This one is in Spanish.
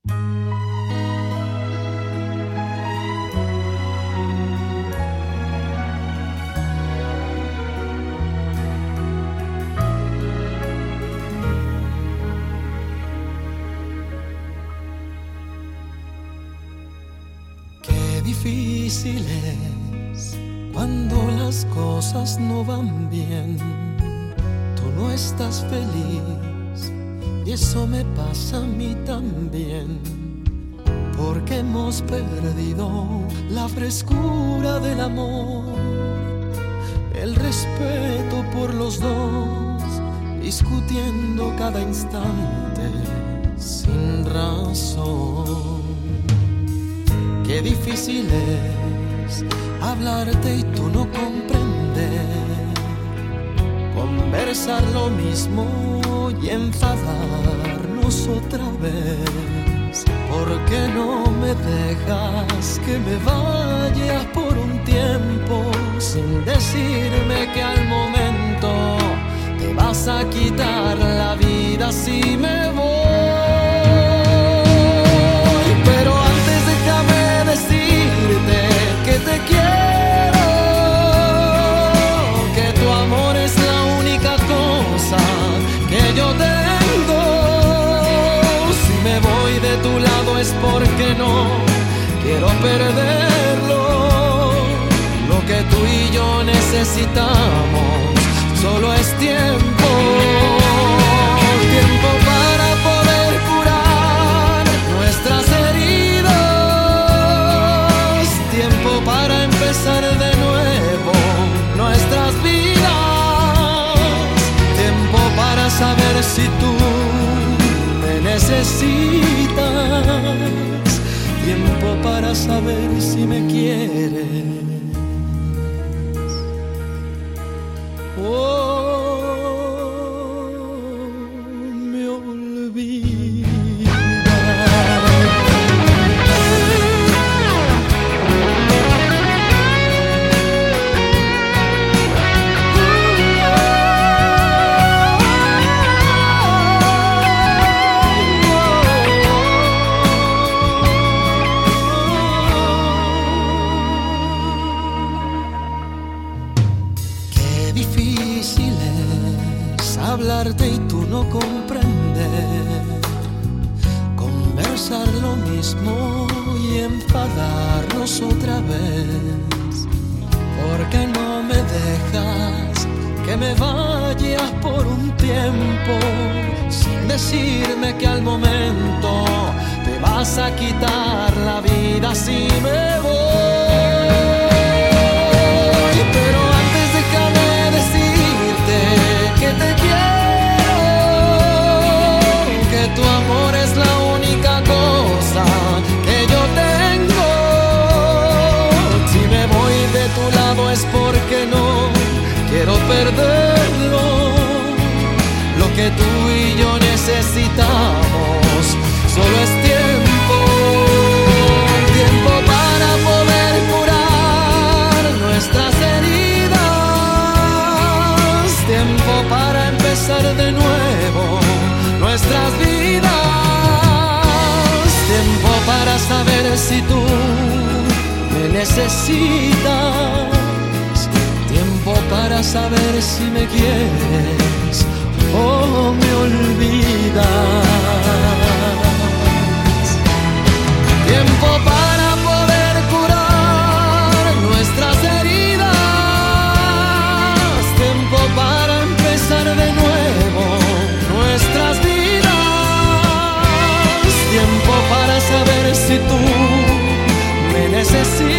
Difícil es cuando las cosas no van bien, tú no estás feliz y eso me pasa a mí también, porque hemos perdido la frescura del amor, el respeto por los dos, discutiendo cada instante sin razón. Qué difícil es hablarte y tú no comprender, conversar lo mismo y enfadarnos otra vez. ¿Por qué no me dejas que me vaya por un tiempo sin decirme que al momento te vas a quitar la vida si me voy? Decirte que te quiero, que tu amor es la única cosa que yo tengo. Si me voy de tu lado es porque no quiero perderlo. Lo que tú y yo necesitamos solo es tiempo, tiempo para poder curar nuestras heridas, tiempo para empezar de nuevo nuestras vidas, tiempo para saber si tú me necesitas, tiempo para saber si me quieres. Me olvidas. Difícil es hablarte y tú no comprender, conversar lo mismo y enfadarnos otra vez. ¿Por qué no me dejas que me vaya por un tiempo sin decirme que al momento te vas a quitar la vida si me voy? Pero antes déjame que te quiero, que tu amor es la única cosa que yo tengo. Si me voy de tu lado es porque no quiero perderlo. Lo que tú y yo necesitamos solo es tiempo, tiempo para poder curar nuestras heridas, tiempo para empezar de nuevo nuestras vidas, tiempo para saber si tú me necesitas, tiempo para saber si me quieres o me olvidas, tiempo para poder curar nuestras heridas, tiempo para empezar de nuevo nuestras vidas, tiempo para saber si tú me necesitas,